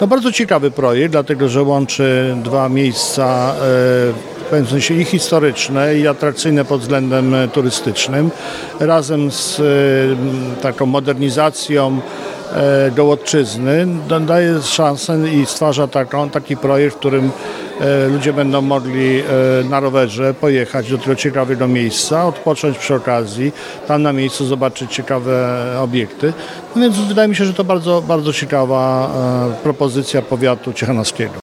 No bardzo ciekawy projekt, dlatego że łączy dwa miejsca w pewnym sensie i historyczne, i atrakcyjne pod względem turystycznym, razem z taką modernizacją Gołodczyzny, daje szansę i stwarza taki projekt, w którym ludzie będą mogli na rowerze pojechać do tego ciekawego miejsca, odpocząć przy okazji, tam na miejscu zobaczyć ciekawe obiekty. No więc wydaje mi się, że to bardzo, bardzo ciekawa propozycja powiatu ciechanowskiego.